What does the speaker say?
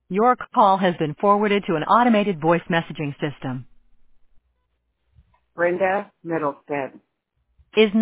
Your call has been forwarded to an automated voice messaging system. Brenda Middlestead. Is